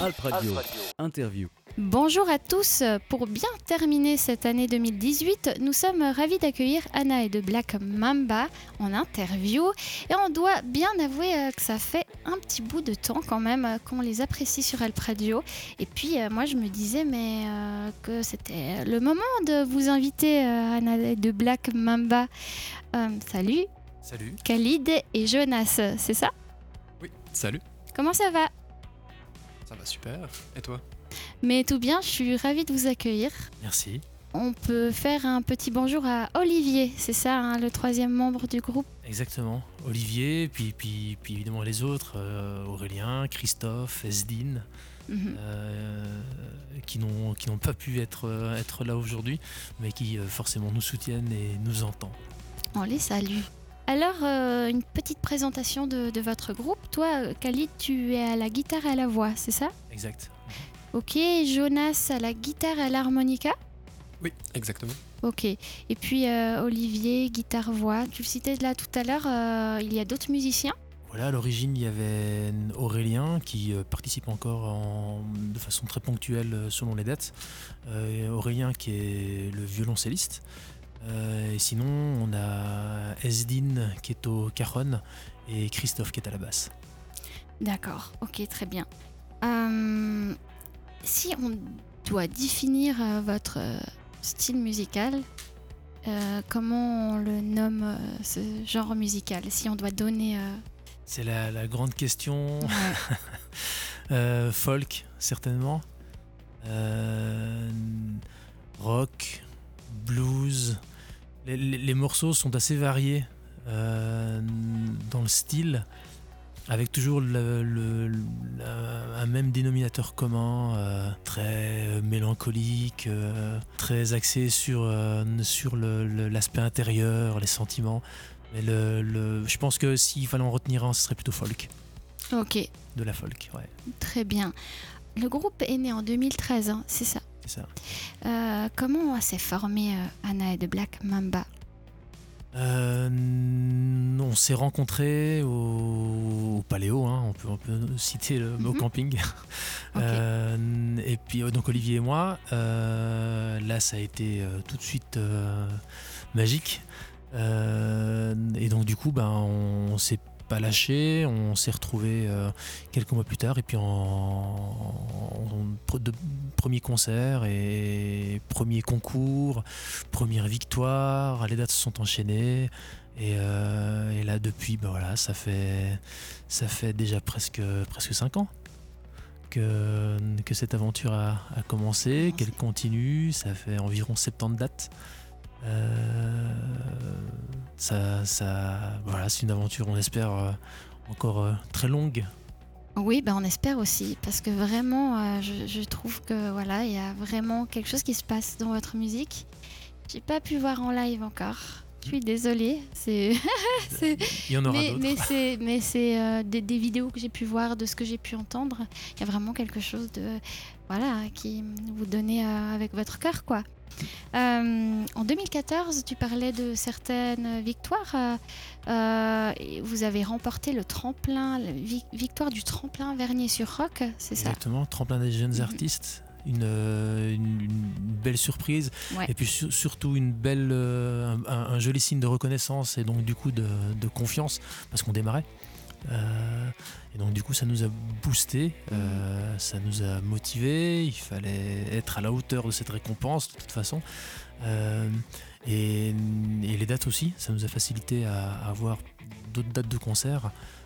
Alp Radio. Interview. Bonjour à tous. Pour bien terminer cette année 2018, nous sommes ravis d'accueillir Anna et de Black Mamba en interview. Et on doit bien avouer que ça fait un petit bout de temps quand même qu'on les apprécie sur Alp Radio. Et puis moi je me disais que c'était le moment de vous inviter, Anna et de Black Mamba. Salut. Salut. Khalid et Jonas, c'est ça? Oui, salut. Comment ça va? Ça va super. Et toi? Mais tout bien, je suis ravie de vous accueillir. Merci. On peut faire un petit bonjour à Olivier, c'est ça, hein, le troisième membre du groupe? Exactement. Olivier, puis évidemment les autres, Aurélien, Christophe, Esdine, qui n'ont pas pu être là aujourd'hui, mais qui forcément nous soutiennent et nous entendent. On les salue. Alors, une petite présentation de votre groupe. Toi, Khalid, tu es à la guitare et à la voix, c'est ça? Exact. Ok, Jonas à la guitare et à l'harmonica? Oui, exactement. Ok, et puis Olivier, guitare-voix. Tu le citais là tout à l'heure, il y a d'autres musiciens? Voilà, à l'origine, il y avait Aurélien qui participe encore de façon très ponctuelle selon les dates. Aurélien qui est le violoncelliste. Et sinon, on a Esdine qui est au cajon et Christophe qui est à la basse. D'accord, ok, très bien. Si on doit définir votre style musical, comment on le nomme, ce genre musical? Si on doit donner... C'est la grande question. Ouais. Folk, certainement. Rock, blues. Les morceaux sont assez variés dans le style, avec toujours un même dénominateur commun, très mélancolique, très axé sur l'aspect intérieur, les sentiments. Mais je pense que s'il fallait en retenir un, ce serait plutôt folk. Ok, De la folk, ouais, très bien. Le groupe est né en 2013, hein, c'est ça. c'est ça. Comment s'est formé Anna et de Black Mamba? On s'est rencontrés au Paléo, hein, on peut citer le mot camping. Ok. Et puis donc Olivier et moi, là ça a été tout de suite magique. Et donc du coup, on s'est pas lâché, on s'est retrouvés quelques mois plus tard et puis de premier concert et premier concours, première victoire, les dates se sont enchaînées et là depuis voilà, ça fait déjà presque 5 ans que cette aventure a commencé, qu'elle continue. Ça fait environ 70 dates. Voilà, c'est une aventure, on espère, encore très longue. Oui, on espère aussi, parce que vraiment, je trouve que voilà, il y a vraiment quelque chose qui se passe dans votre musique. J'ai pas pu voir en live encore. Je suis désolée. Il y en aura d'autres. Mais c'est des vidéos que j'ai pu voir, de ce que j'ai pu entendre. Il y a vraiment quelque chose de voilà qui vous donnez avec votre cœur, quoi. En 2014, tu parlais de certaines victoires. Vous avez remporté le tremplin, la victoire du tremplin Vernier-sur-Roc, c'est ça? Exactement, tremplin des jeunes artistes. Une belle surprise, Ouais. et puis surtout une belle, un joli signe de reconnaissance et donc du coup de confiance parce qu'on démarrait. Et donc du coup ça nous a boosté, ça nous a motivé. Il fallait être à la hauteur de cette récompense de toute façon, et les dates aussi, ça nous a facilité à avoir d'autres dates de concert.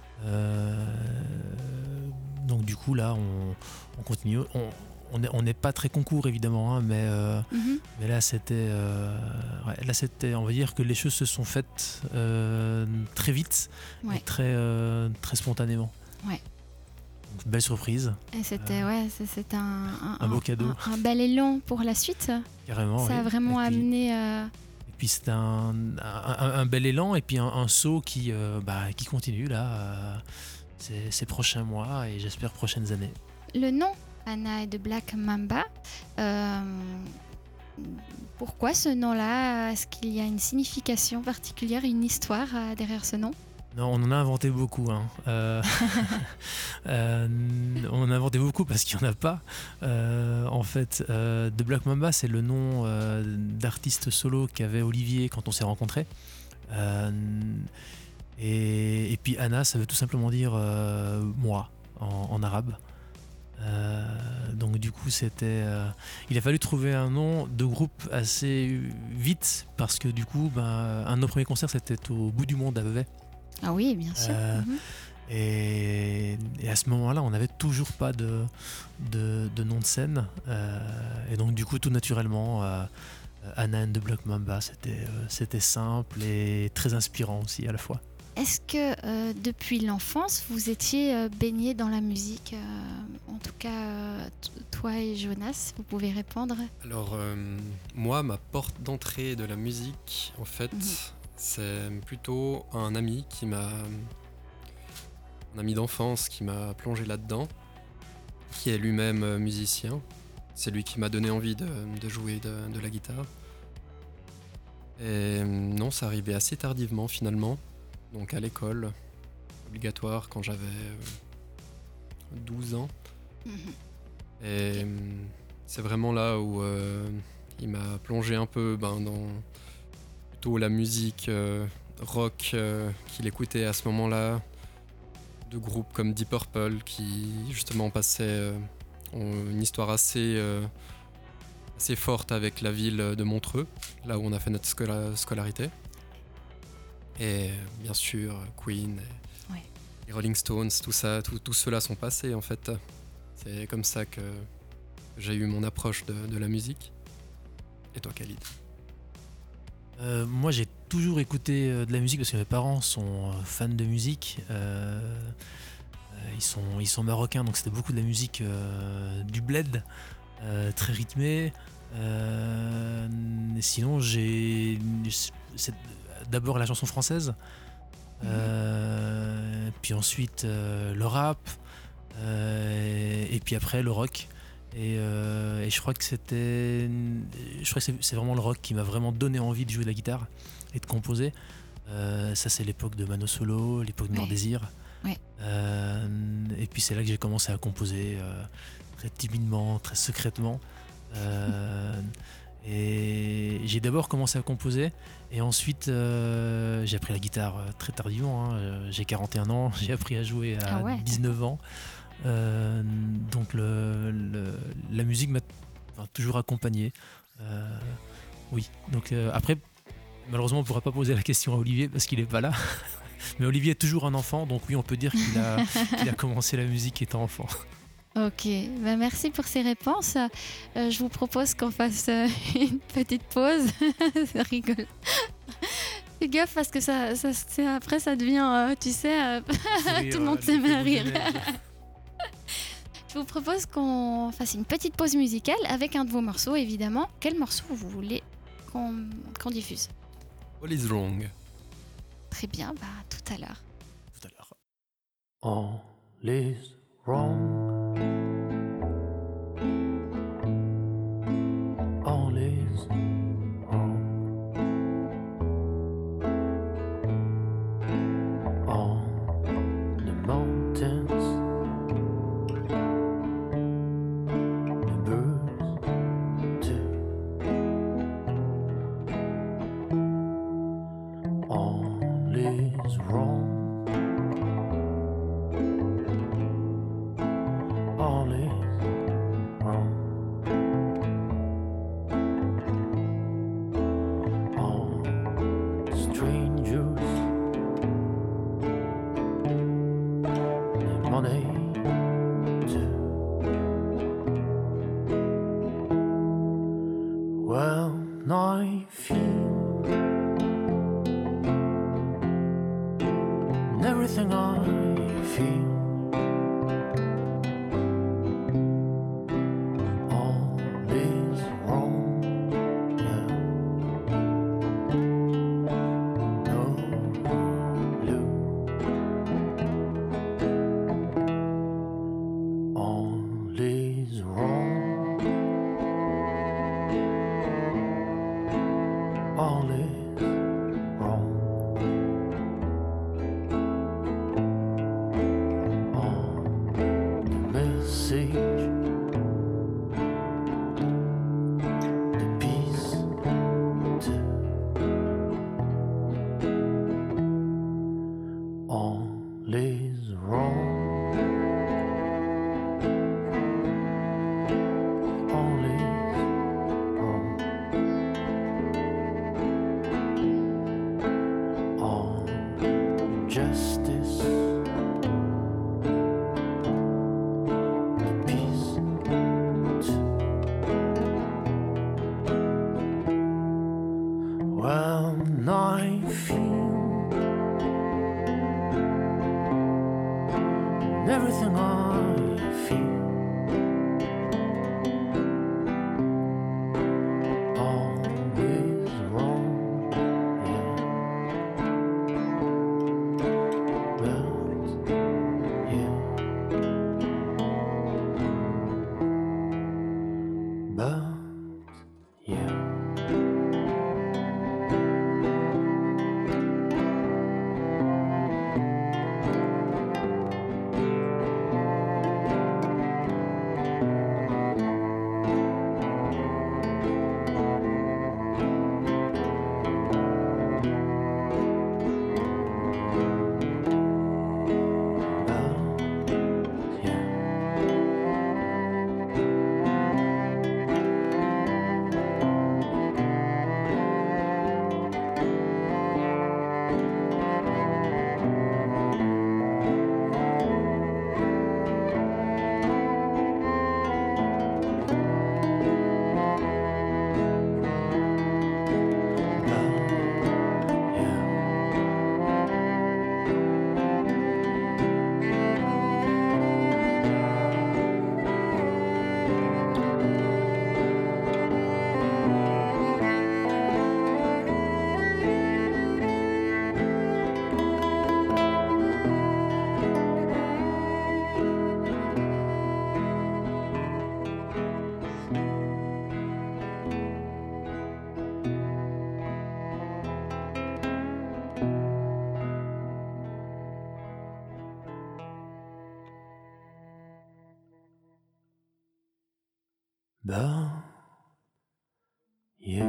Donc du coup là on continue. On n'est pas très concours évidemment, hein, mais là c'était, on va dire que les choses se sont faites très vite, Ouais. et très spontanément. Ouais. Donc, belle surprise, Et c'était c'était un beau cadeau, un bel élan pour la suite. carrément. Ça a oui. vraiment Et puis- amené. Et puis c'était un bel élan et puis un saut qui continue là ces prochains mois et j'espère prochaines années. Le nom Anna et de Black Mamba. Pourquoi ce nom-là? Est-ce qu'il y a une signification particulière, une histoire derrière ce nom? Non, on en a inventé beaucoup. Hein. On en a inventé beaucoup parce qu'il n'y en a pas. En fait, The Black Mamba, c'est le nom d'artiste solo qu'avait Olivier quand on s'est rencontrés. Et puis Anna, ça veut tout simplement dire moi en arabe. Donc du coup, il a fallu trouver un nom de groupe assez vite parce que du coup, un de nos premiers concerts, c'était au bout du monde à Vevey. Ah oui, bien sûr. Et à ce moment-là, on n'avait toujours pas de nom de scène. Et donc, du coup, tout naturellement, Anna and the Black Mamba, c'était simple et très inspirant aussi à la fois. Est-ce que depuis l'enfance, vous étiez baigné dans la musique en tout cas, toi et Jonas, vous pouvez répondre. Alors, moi, ma porte d'entrée de la musique, en fait, c'est plutôt un ami d'enfance qui m'a plongé là-dedans, qui est lui-même musicien. C'est lui qui m'a donné envie de jouer de la guitare. Et non, ça arrivait assez tardivement finalement, donc à l'école, obligatoire quand j'avais 12 ans. Et c'est vraiment là où il m'a plongé un peu dans plutôt la musique rock qu'il écoutait à ce moment-là, de groupes comme Deep Purple qui justement passaient une histoire assez forte avec la ville de Montreux, là où on a fait notre scolarité. Et bien sûr Queen et Rolling Stones, tout ça, tout cela sont passés en fait. C'est comme ça que j'ai eu mon approche de la musique. Et toi, Khalid? Moi, j'ai toujours écouté de la musique parce que mes parents sont fans de musique. Ils sont marocains, donc c'était beaucoup de la musique du bled, très rythmée. Sinon, c'est d'abord la chanson française, puis ensuite le rap, et puis après le rock. Et je crois que c'est vraiment le rock qui m'a vraiment donné envie de jouer de la guitare et de composer. Ça, c'est l'époque de Mano Solo, l'époque de Noir Désir. Et puis c'est là que j'ai commencé à composer très timidement, très secrètement. Et j'ai d'abord commencé à composer et ensuite j'ai appris la guitare très tardivement. J'ai 41 ans, j'ai appris à jouer à 19 ans. Donc la musique m'a toujours accompagné. Oui, donc après, malheureusement on ne pourra pas poser la question à Olivier parce qu'il n'est pas là. Mais Olivier est toujours un enfant, donc oui, on peut dire qu'il a commencé la musique étant enfant. Ok, merci pour ces réponses. Je vous propose qu'on fasse une petite pause. Ça rigole. Fais gaffe parce que après ça devient, tu sais, tout le monde se met à rire. Je vous propose qu'on fasse une petite pause musicale avec un de vos morceaux, évidemment. Quel morceau vous voulez qu'on diffuse? All is wrong. Très bien, tout à l'heure. Tout à l'heure. All is wrong. All is wrong. On the mountains, the birds too. All is wrong. All is wrong. All strangers, their money too. Well, I feel and everything I feel. All is wrong, yeah. No blue. All is wrong. All is wrong. about you.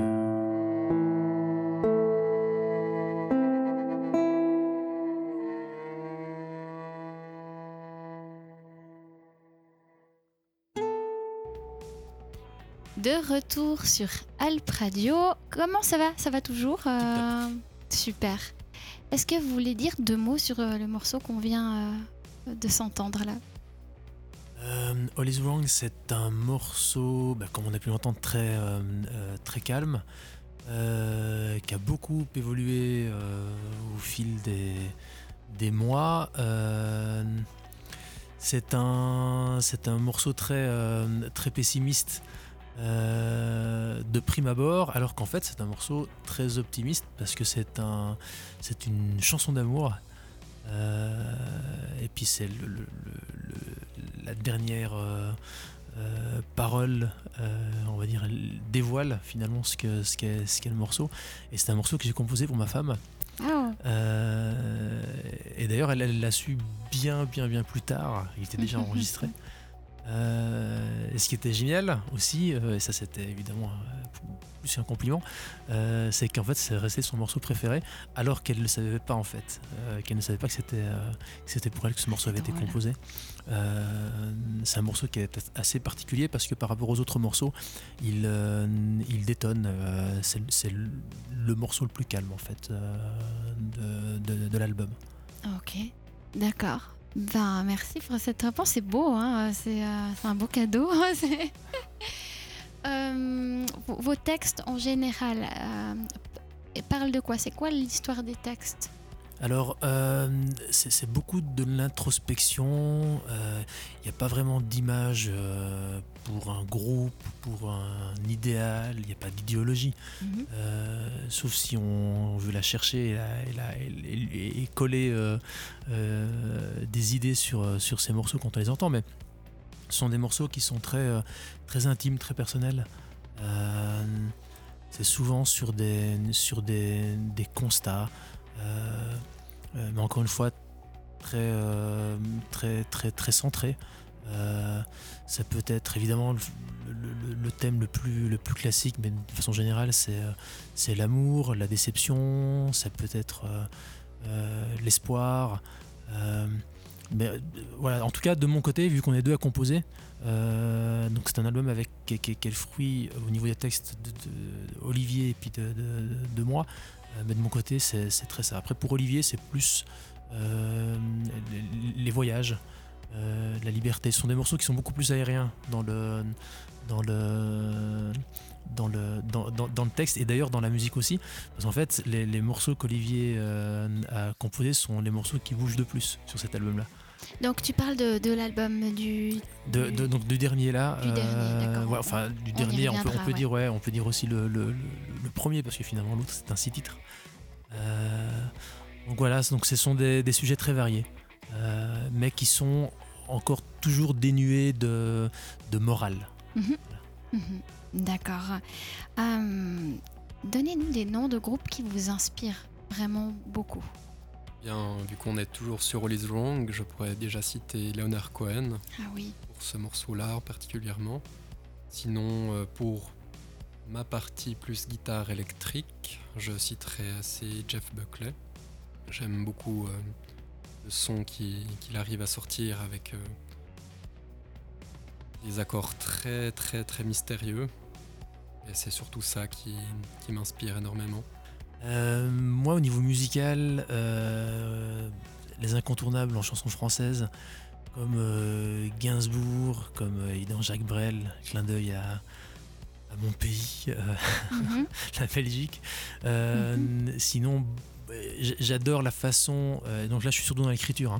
De retour sur Alp Radio. Comment ça va? Ça va toujours? Super. Est-ce que vous voulez dire 2 mots sur le morceau qu'on vient de s'entendre là? All is Wrong, c'est un morceau, comme on a pu l'entendre, très calme, qui a beaucoup évolué au fil des mois. C'est un morceau très pessimiste de prime abord, alors qu'en fait c'est un morceau très optimiste parce que c'est une chanson d'amour. Et puis c'est la dernière parole, on va dire, dévoile finalement ce qu'est le morceau. Et c'est un morceau que j'ai composé pour ma femme. Oh. Et d'ailleurs elle l'a su bien plus tard. Il était déjà enregistré. Et ce qui était génial aussi, et ça c'était évidemment plus un compliment, c'est qu'en fait c'est resté son morceau préféré alors qu'elle ne le savait pas en fait, qu'elle ne savait pas que c'était pour elle que ce morceau avait été composé. C'est un morceau qui est assez particulier parce que par rapport aux autres morceaux il détonne, c'est le morceau le plus calme en fait de l'album. Ok, d'accord. Ben, merci pour cette réponse, c'est beau, hein, c'est un beau cadeau. Vos textes en général parlent de quoi? C'est quoi l'histoire des textes? Alors, c'est beaucoup de l'introspection. Il n'y a pas vraiment d'image pour un groupe, pour un idéal. Il n'y a pas d'idéologie. Sauf si on veut la chercher et coller des idées sur ces morceaux quand on les entend. Mais ce sont des morceaux qui sont très intimes, très personnels. C'est souvent sur des constats. Mais encore une fois très centré. Ça peut être évidemment le thème le plus classique, mais de façon générale c'est l'amour, la déception, ça peut être l'espoir, mais voilà, en tout cas de mon côté, vu qu'on est 2 à composer, donc c'est un album qui est le fruit au niveau des textes d'Olivier et puis de moi. Mais de mon côté, c'est très ça. Après, pour Olivier, c'est plus les voyages, la liberté. Ce sont des morceaux qui sont beaucoup plus aériens dans le texte et d'ailleurs dans la musique aussi. Parce qu'en fait, les morceaux qu'Olivier a composés sont les morceaux qui bougent de plus sur cet album-là. Donc tu parles de l'album donc du dernier là. Du dernier, d'accord. Ouais, enfin du dernier, on peut dire on peut dire aussi le premier parce que finalement l'autre c'est un 6 titres. Donc voilà, donc ce sont des sujets très variés, mais qui sont encore toujours dénués de morale. D'accord. Donnez-nous des noms de groupes qui vous inspirent vraiment beaucoup. Bien, vu qu'on est toujours sur All Is Wrong, je pourrais déjà citer Leonard Cohen. Ah oui. Pour ce morceau-là particulièrement. Sinon, pour ma partie plus guitare électrique, je citerai assez Jeff Buckley. J'aime beaucoup le son qu'il arrive à sortir avec des accords très mystérieux. Et c'est surtout ça qui m'inspire énormément. Moi, au niveau musical, les incontournables en chanson française, comme Gainsbourg, comme évidemment Jacques Brel, clin d'œil à mon pays, la Belgique. Sinon, j'adore la façon, donc là je suis surtout dans l'écriture,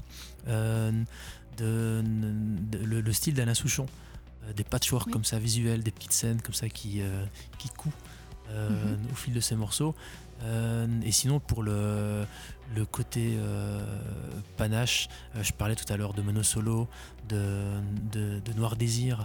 le style d'Alain Souchon, des patchworks comme ça visuels, des petites scènes comme ça qui couent au fil de ces morceaux. Et sinon pour le côté panache, je parlais tout à l'heure de Mono Solo, de Noir Désir.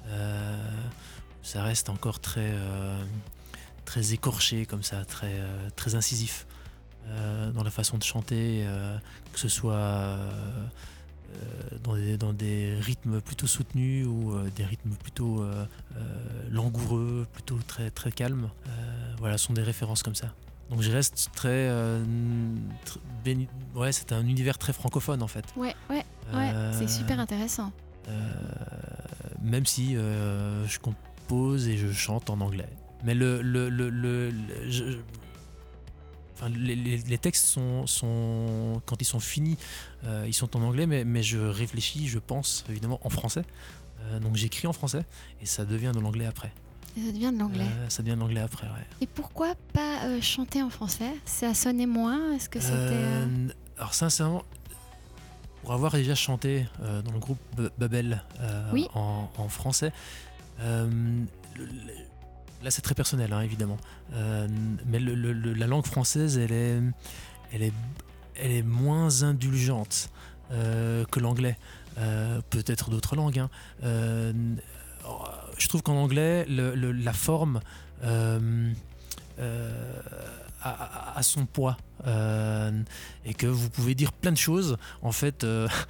Ça reste encore très écorché comme ça, très incisif dans la façon de chanter, que ce soit dans des rythmes plutôt soutenus ou des rythmes plutôt langoureux, plutôt très, très calmes. Voilà, ce sont des références comme ça. Donc je reste ouais, c'est un univers très francophone en fait. Ouais, c'est super intéressant. Même si je compose et je chante en anglais. Mais les textes sont quand ils sont finis, ils sont en anglais, mais je réfléchis, je pense évidemment en français. Donc j'écris en français et ça devient de l'anglais après. Et ça devient de l'anglais. Ça devient de l'anglais après, ouais. Et pourquoi pas chanter en français? Ça sonnait moins? Est-ce que c'était... Alors sincèrement, pour avoir déjà chanté dans le groupe Babel Oui. en français, là c'est très personnel hein, évidemment, mais la langue française elle est moins indulgente que l'anglais, peut-être d'autres langues hein. Je trouve qu'en anglais la forme a son poids et que vous pouvez dire plein de choses en fait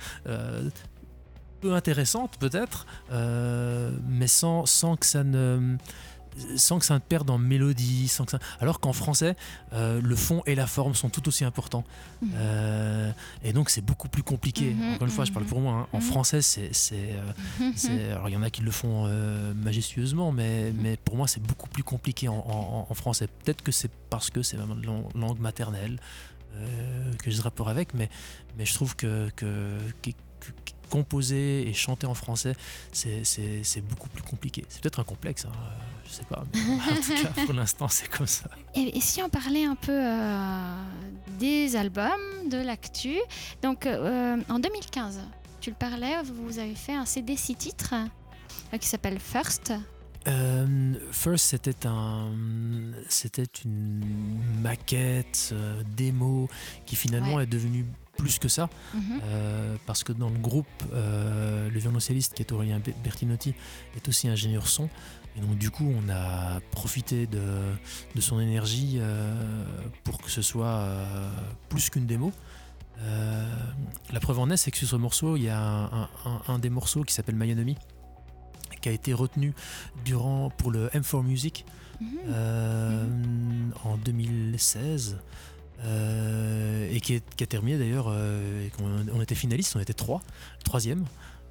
peu intéressantes peut-être, mais sans que ça ne perde en mélodie, alors qu'en français le fond et la forme sont tout aussi importants. Et donc c'est beaucoup plus compliqué. Encore une fois, je parle pour moi hein. En français alors il y en a qui le font majestueusement, mais pour moi c'est beaucoup plus compliqué en français. Peut-être que c'est parce que c'est ma langue maternelle que j'ai ce rapport avec, mais je trouve que composer et chanter en français, c'est beaucoup plus compliqué. C'est peut-être un complexe, hein, je sais pas. Mais en tout cas, pour l'instant, c'est comme ça. Et si on parlait un peu des albums, de l'actu. Donc, en 2015, tu le parlais, vous avez fait un CD 6 titres qui s'appelle First. First, c'était une maquette, démo, qui finalement est devenue plus que ça, parce que dans le groupe, le violoncelliste qui est Aurélien Bertinotti est aussi ingénieur son, et donc du coup on a profité de son énergie pour que ce soit plus qu'une démo. La preuve en est, c'est que sur ce morceau, il y a un des morceaux qui s'appelle My Enemy, qui a été retenu pour le M4 Music en 2016. Et qui a terminé d'ailleurs, on était finaliste, on était troisième,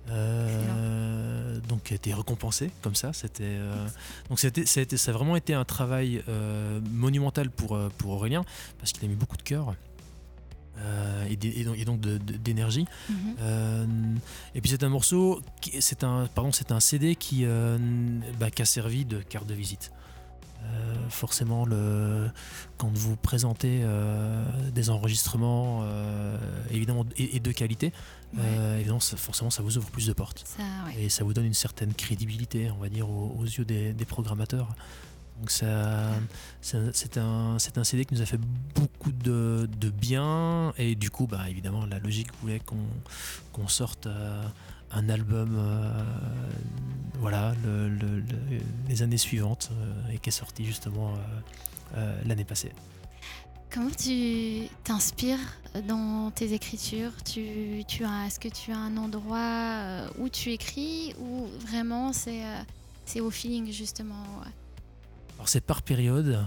donc qui a été récompensé comme ça. Donc ça a vraiment été un travail monumental pour Aurélien, parce qu'il a mis beaucoup de cœur et donc d'énergie. Et puis c'est un morceau, c'est un CD qui a servi de carte de visite. Forcément, quand vous présentez des enregistrements évidemment et de qualité, évidemment, forcément ça vous ouvre plus de portes, et ça vous donne une certaine crédibilité, on va dire, aux yeux des programmateurs. Donc c'est un CD qui nous a fait beaucoup de bien, et du coup évidemment la logique voulait qu'on sorte un album les années suivantes, et qui est sorti justement l'année passée. Comment tu t'inspires dans tes écritures? Est-ce que tu as un endroit où tu écris, ou vraiment c'est au feeling justement? Alors c'est par période.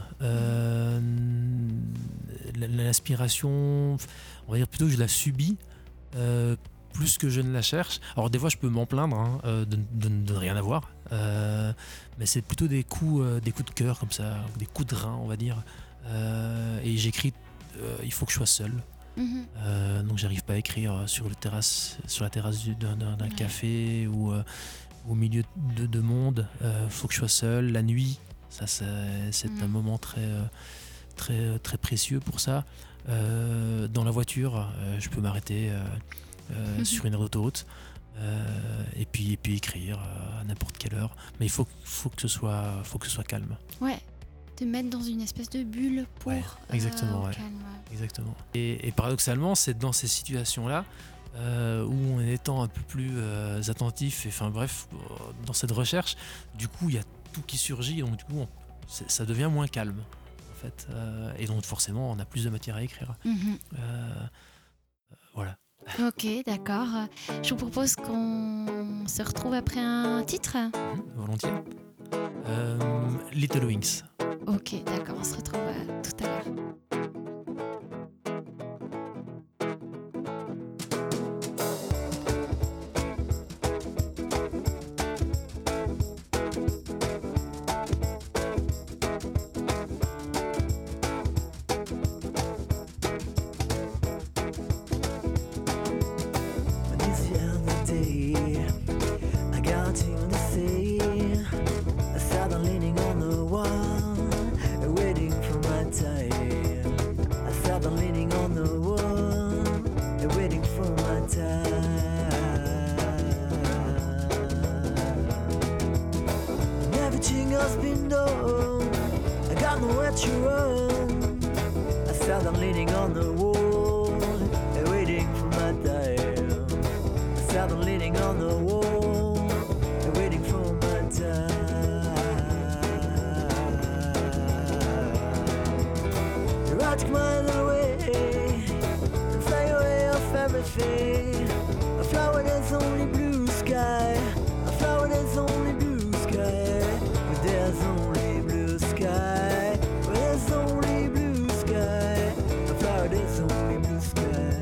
L'inspiration, on va dire plutôt que je la subis plus que je ne la cherche. Alors des fois je peux m'en plaindre de ne rien avoir, mais c'est plutôt des coups de cœur comme ça, ou des coups de rein, on va dire. Et j'écris, il faut que je sois seul. Donc j'arrive pas à écrire sur la terrasse d'un café ou au milieu de monde. Faut que je sois seul. La nuit, ça c'est un moment très très précieux pour ça. Dans la voiture, je peux m'arrêter sur une aire d'autoroute et puis écrire à n'importe quelle heure. Mais il faut que ce soit calme. Ouais. Te mettre dans une espèce de bulle pour exactement, calme. Exactement. Et paradoxalement, c'est dans ces situations-là où, en étant un peu plus attentif, et enfin bref, dans cette recherche, du coup il y a tout qui surgit, donc du coup ça devient moins calme en fait, et donc forcément on a plus de matière à écrire. Voilà. Ok, d'accord. Je vous propose qu'on se retrouve après un titre. Volontiers. Little Wings. Ok, d'accord, on se retrouve tout à l'heure. When it's the end of the day, I got you to say, I sat on leaning on the wall, waiting for my time. I sat on leaning on the wall, waiting for my time. And everything has been done, I got nowhere to run. I sat on leaning on the wall, waiting for my time. I sat on leaning on the wall, waiting for my time. I took my little way and fly away off everything. A flower that's only blue sky, a flower that's only blue sky. But there's only blue sky, but there's only blue sky. A flower that's only blue sky.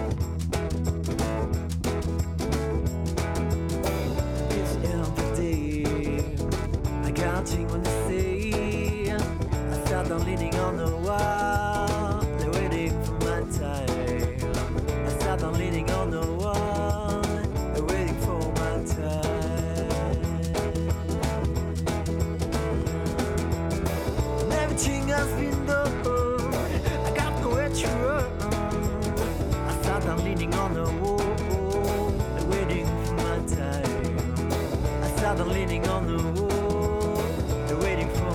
It's empty. I can't think what to say. I sat down leaning on the wall, waiting for my time. I sat down leaning on the wall, waiting for my time. And everything has been done, I got nowhere to run. I sat down leaning on the wall, waiting for my time. I sat down leaning on the wall, waiting for